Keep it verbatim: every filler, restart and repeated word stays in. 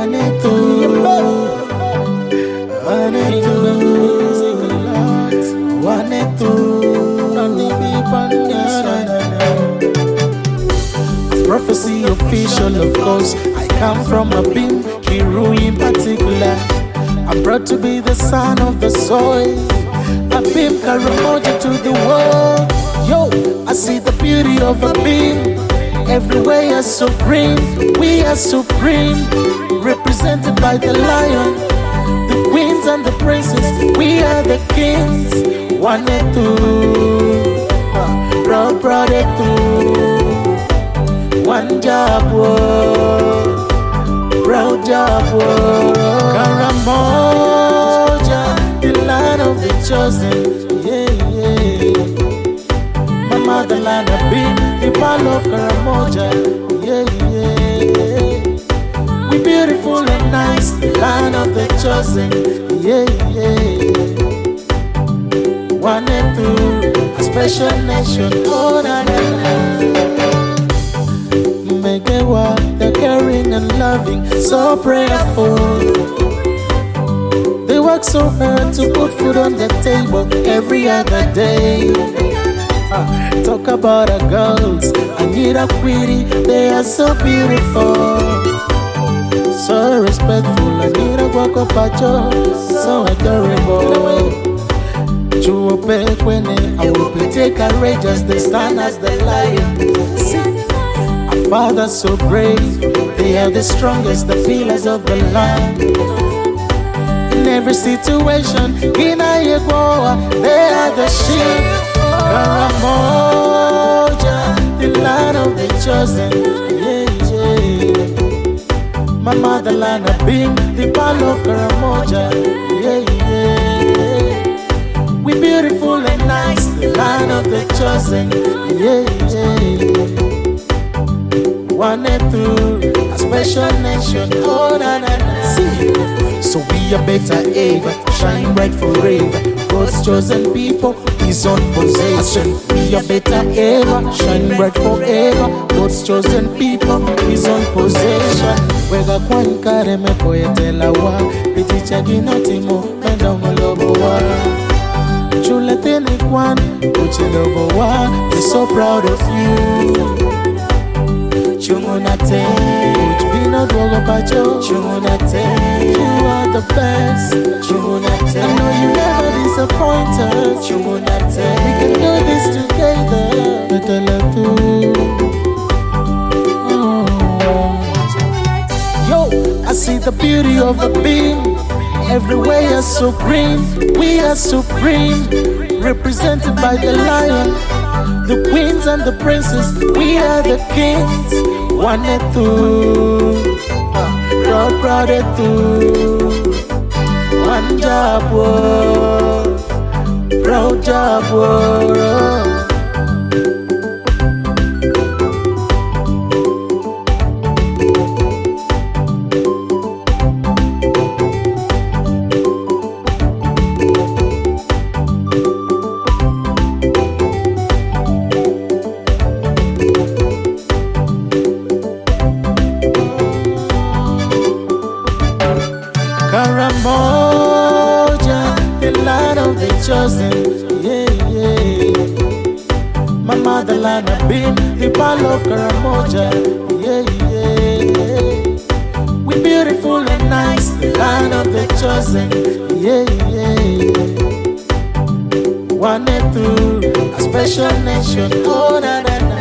Wanetu, Wanetu, Wanetu, prophecy official, of course. I come from a beam, Kiru in particular. I'm proud to be the son of the soil. A beam Karamoja to the world. Yo, I see the beauty of a beam. Everywhere you're supreme, we are supreme. Represented by the lion, the queens and the princes. We are the kings. Wanetu, proud, proud, one job, proud job, Karamoja, the land of the chosen, yeah, yeah. My motherland have been the pearl of Karamoja, yeah, yeah. We beautiful and nice, the land of the chosen, yeah, yeah. Wanetu, a special nation, oh, na, na, na. They're caring and loving, so prayerful. They work so hard to put food on the table every other day. uh, Talk about our girls, Anita Quiri, they are so beautiful, so respectful. Anita Wako Pacho, so adorable. Chuope Kwene, I will be take courageous, they stand as the lion. Fathers so brave, they are the strongest, the pillars of the land. In every situation, in Ayagoa, they are the shield. Karamoja, the land of the chosen, yeah, yeah. My motherland have been the pearl of Karamoja, yeah, yeah. We beautiful and nice, the land of the chosen, yeah, yeah. Wanetu, a special nation, oh na na na. See, so we are better ever, shine bright forever. God's chosen people, His own possession. We are better ever, shine bright forever. God's chosen people, His own possession. Wega kwan kare me poetela wa, piticha ginotimo penda ngolobo wa. Chula teni kwan, uchilobo wa. We're so proud of you. Chungunate, Uchbino Dwogo Pacho, Chungunate, you are the best. Chungunate, I know you never disappoint us. Chungunate, we can do this together. Betelatu, oh. Yo, I see the beauty of a beam. Everywhere you're so green, we are supreme. Represented by the lion, the queens and the princes, we are the kings. Wanetu, proud, proud, one job, proud job. Karamoja, the land of the chosen, yeah, yeah. My motherland have been the pearl of Karamoja, yeah, yeah. We beautiful and nice, the land of the chosen, yeah, yeah. Wanetu, a special nation, oh na na na.